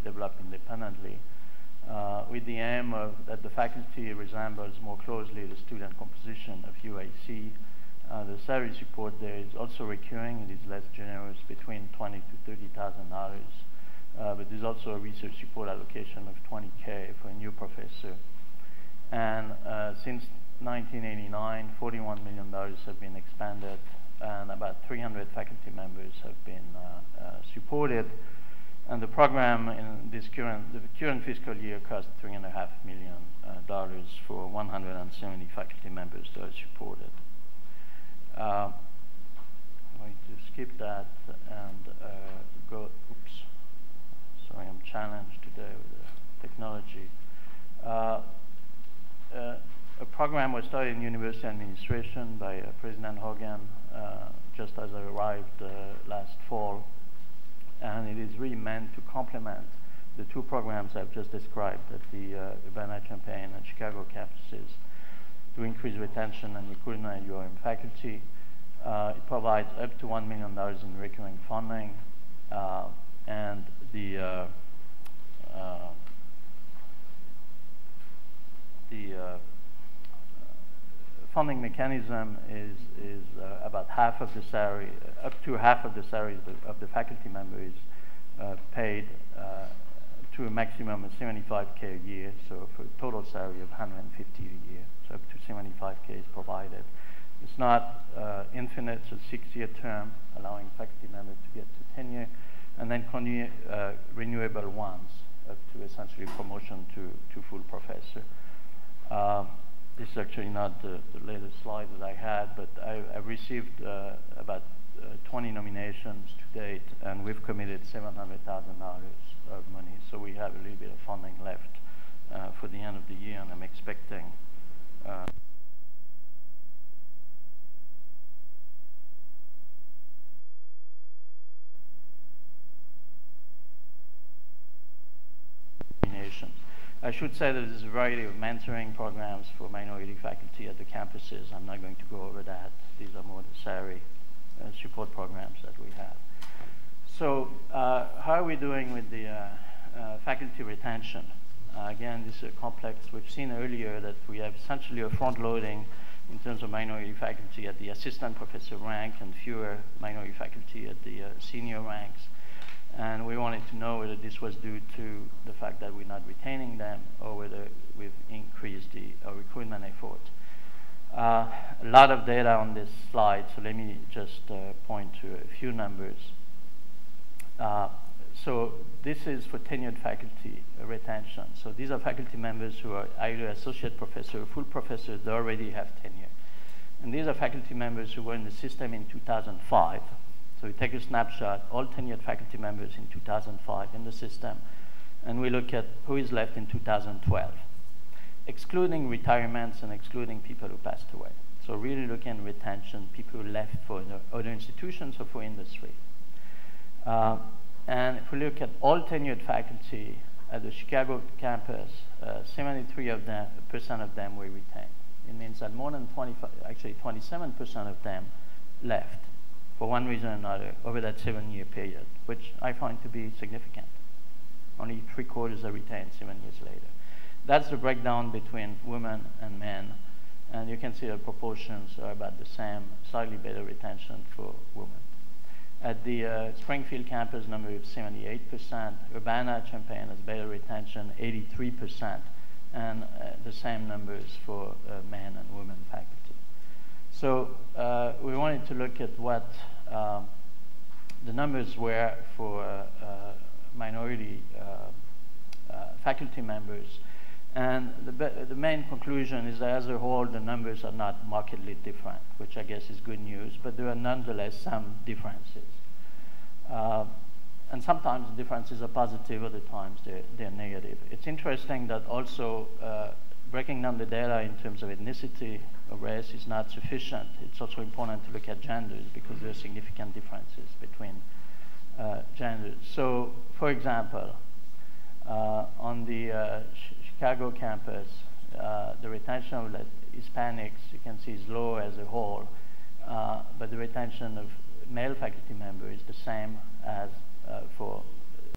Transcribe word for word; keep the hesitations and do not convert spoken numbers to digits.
developed independently uh, with the aim of that the faculty resembles more closely the student composition of U I C. Uh, the salary support there is also recurring. It is less generous, between twenty to thirty thousand dollars. Uh, but there's also a research support allocation of twenty K for a new professor. And uh, since nineteen eighty-nine, forty-one million dollars have been expended, and about three hundred faculty members have been uh, uh, supported. And the program in this current, the current fiscal year cost three and a half million uh, dollars for one hundred seventy faculty members that are supported. Uh, I'm going to skip that and uh, go, oops, sorry, I'm challenged today with the technology. Uh, uh, a program was started in university administration by uh, President Hogan uh, just as I arrived uh, last fall. And it is really meant to complement the two programs I've just described at the uh, Urbana-Champaign and Chicago campuses to increase retention and recruitment at U R M faculty. Uh, it provides up to one million dollars in recurring funding, uh, and the uh, uh, the uh, funding mechanism is is uh, about half of the salary, uh, up to half of the salary of the, of the faculty member is uh, paid uh, to a maximum of seventy-five K a year, so for a total salary of one hundred fifty a year, so up to seventy-five K is provided. It's not uh, infinite, it's a six-year term, allowing faculty members to get to tenure, and then continue, uh, renewable ones up to essentially promotion to, to full professor. Uh, This is actually not the, the latest slide that I had, but I, I've received uh, about uh, twenty nominations to date, and we've committed seven hundred thousand dollars of money. So we have a little bit of funding left uh, for the end of the year, and I'm expecting uh, nominations. I should say that there's a variety of mentoring programs for minority faculty at the campuses. I'm not going to go over that. These are more the salary uh, support programs that we have. So uh, how are we doing with the uh, uh, faculty retention? Uh, again, this is a complex. We've seen earlier that we have essentially a front loading in terms of minority faculty at the assistant professor rank and fewer minority faculty at the uh, senior ranks. And we wanted to know whether this was due to the fact that we're not retaining them or whether we've increased the uh, recruitment effort. Uh, a lot of data on this slide, so let me just uh, point to a few numbers. Uh, so this is for tenured faculty uh, retention. So these are faculty members who are either associate professor or full professors that already have tenure. And these are faculty members who were in the system in two thousand five. So we take a snapshot, all tenured faculty members in two thousand five in the system, and we look at who is left in two thousand twelve, excluding retirements and excluding people who passed away. So really looking at retention, people who left for the other institutions or for industry. Uh, and if we look at all tenured faculty at the Chicago campus, uh, seventy-three of them, percent of them were retained. It means that more than twenty-five, actually twenty-seven percent of them left for one reason or another over that seven-year period, which I find to be significant. Only three quarters are retained seven years later. That's the breakdown between women and men, and you can see the proportions are about the same, slightly better retention for women. At the uh, Springfield campus, number is seventy-eight percent. Urbana-Champaign has better retention, eighty-three percent, and uh, the same numbers for uh, men and women faculty. So uh, we wanted to look at what um, the numbers were for uh, uh, minority uh, uh, faculty members. And the, the main conclusion is that as a whole, the numbers are not markedly different, which I guess is good news, but there are nonetheless some differences. Uh, and sometimes the differences are positive, other times they're, they're negative. It's interesting that also uh, breaking down the data in terms of ethnicity or race is not sufficient. It's also important to look at genders because there are significant differences between uh, genders. So, for example, uh, on the uh, Ch Chicago campus, uh, the retention of Hispanics, you can see, is low as a whole, uh, but the retention of male faculty members is the same as uh, for